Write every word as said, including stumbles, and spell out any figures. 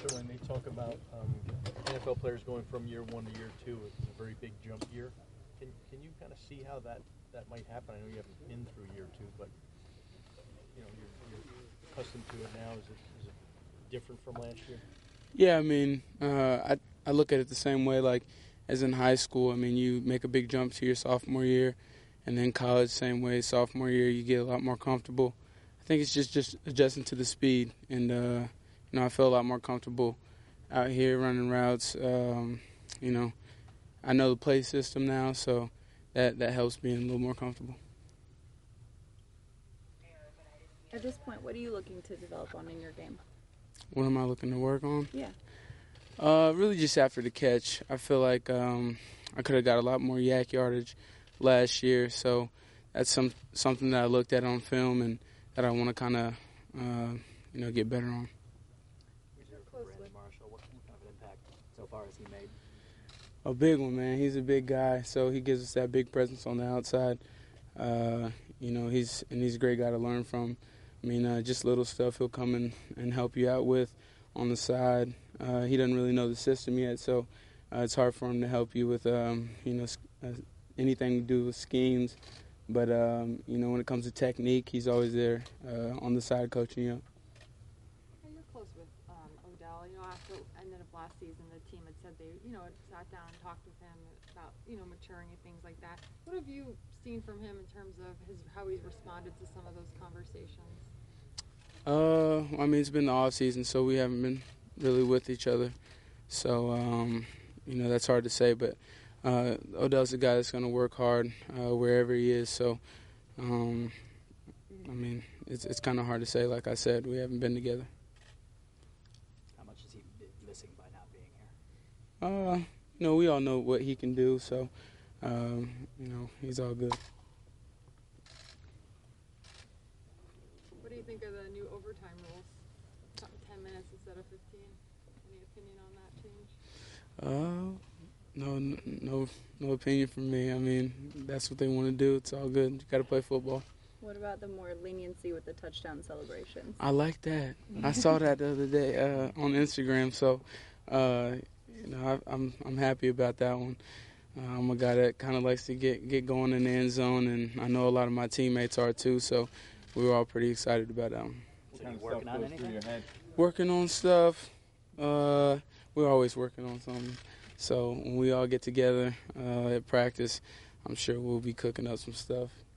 So when they talk about um, N F L players going from year one to year two, it's a very big jump year. Can can you kind of see how that, that might happen? I know you haven't been through year two, but you know you're, you're accustomed to it now. Is it is it different from last year? Yeah, I mean, uh, I I look at it the same way. Like as in high school, I mean, you make a big jump to your sophomore year, and then college, same way. Sophomore year, you get a lot more comfortable. I think it's just just adjusting to the speed, and uh, you know, I feel a lot more comfortable out here running routes. Um, you know, I know the play system now, so that that helps being a little more comfortable. At this point, what are you looking to develop on in your game? What am I looking to work on? Yeah. Uh, really just after the catch. I feel like um, I could have got a lot more yak yardage last year, so that's some something that I looked at on film and that I want to kind of, uh, you know, get better on. Brandon Marshall, what kind of an impact so far has he made? A big one, man. He's a big guy, so he gives us that big presence on the outside. Uh, you know, he's and he's a great guy to learn from. I mean, uh, just little stuff he'll come in and help you out with on the side. Uh, he doesn't really know the system yet, so uh, it's hard for him to help you with, um, you know, uh, anything to do with schemes. But, um, you know, when it comes to technique, he's always there uh, on the side coaching you up. You're close with um, Odell. You know, after ended up last season, the team had said they, you know, had sat down and talked with him about, you know, maturing and things like that. What have you seen from him in terms of his how he's responded to some of those conversations? Uh, I mean, it's been the off season, so we haven't been really with each other. So, um, you know, that's hard to say. But uh, Odell's a guy that's going to work hard uh, wherever he is. So, um, I mean, it's it's kind of hard to say. Like I said, we haven't been together. How much is he missing by not being here? Uh, you know, we all know what he can do. So, um, you know, he's all good. What do you think of the new overtime rules? Ten minutes instead of fifteen. Any opinion on that change? Uh, no, no, no opinion from me. I mean, that's what they want to do. It's all good. You got to play football. What about the more leniency with the touchdown celebrations? I like that. I saw that the other day uh, on Instagram. So, uh, you know, I, I'm I'm happy about that one. Uh, I'm a guy that kind of likes to get get going in the end zone, and I know a lot of my teammates are too. So, we were all pretty excited about that one. What kind of working on anything? Working on stuff. Uh, we're always working on something. So when we all get together uh, at practice, I'm sure we'll be cooking up some stuff.